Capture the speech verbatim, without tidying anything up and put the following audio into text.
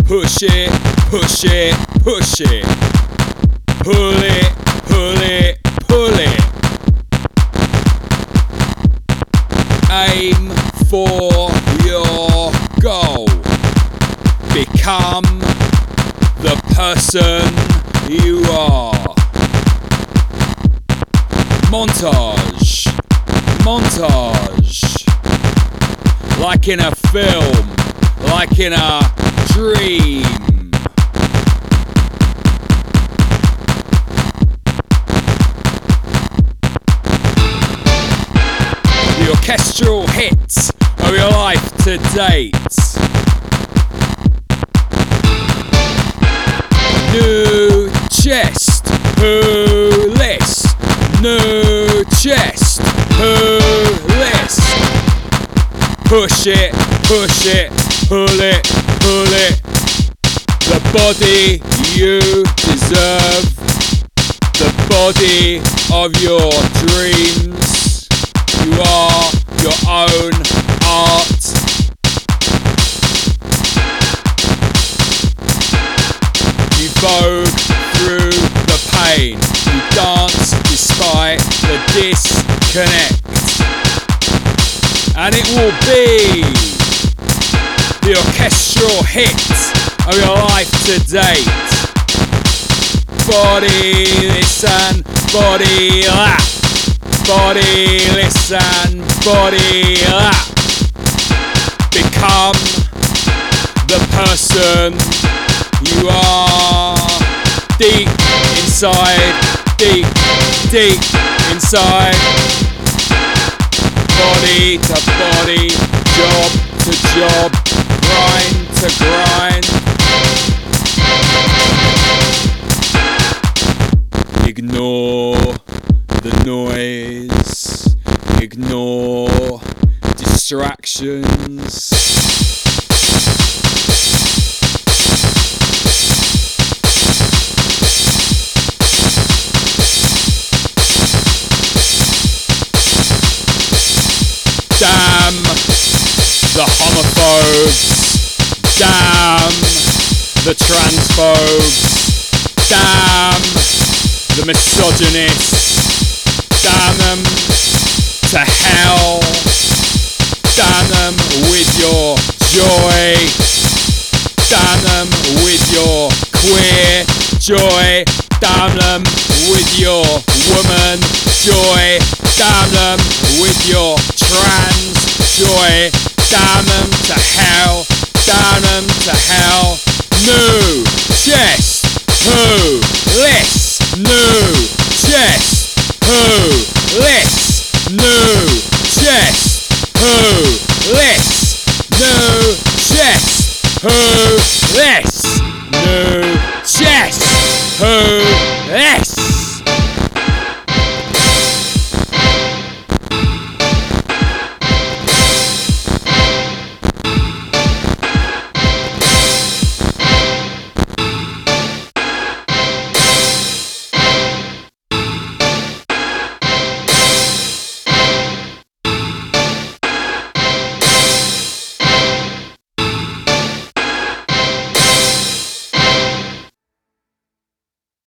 push it, push it, push it. Pull it, pull it, pull it. Aim for your goal. Become the person you are. Montage, montage. Like in a film, like in a dream. The orchestral hits of your life to date. New chest, who list? New chest, who list? Push it, push it, pull it, pull it. The body you deserve, the body of your dreams. You are your own art. You vogue through the pain. You dance despite the disconnect. And it will be the orchestral hit of your life to date. Body listen, body lap. Body listen, body lap. Become the person you are. Deep inside, deep, deep inside. Body to body, job to job, grind to grind. Ignore the noise, ignore distractions. Damn the homophobes, damn the transphobes, damn the misogynists, damn them to hell, damn them with your joy, damn them with your queer joy, damn them with your woman joy, damn them with your trans joy, damn them to hell.